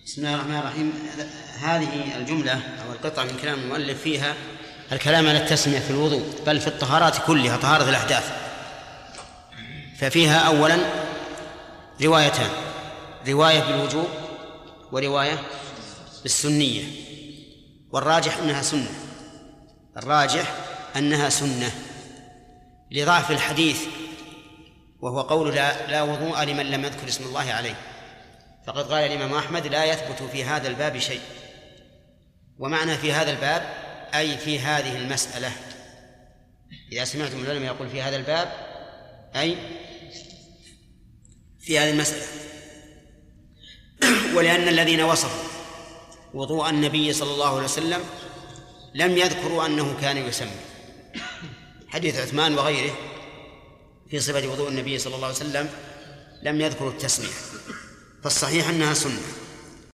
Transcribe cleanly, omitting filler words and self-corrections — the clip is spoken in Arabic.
بسم الله الرحمن الرحيم. هذه الجملة أو القطعة من كلام المؤلف فيها الكلام على التسمية في الوضوء، بل في الطهارات كلها، طهارة الأحداث. ففيها أولا روايتان: رواية بالوجوب ورواية بالسنية، والراجح أنها سنة. الراجح أنها سنة لضعف الحديث، وهو قول لا وضوء لمن لم يذكر اسم الله عليه. فقد قال الإمام أحمد: لا يثبت في هذا الباب شيء. ومعنى في هذا الباب أي في هذه المسألة. إذا سمعتم العلماء يقول في هذا الباب أي في هذه المسألة. ولأن الذين وصفوا وضوء النبي صلى الله عليه وسلم لم يذكروا أنه كان يسمي. حديث عثمان وغيره في صفة وضوء النبي صلى الله عليه وسلم لم يذكروا التسمية، فالصحيح أنها سنة.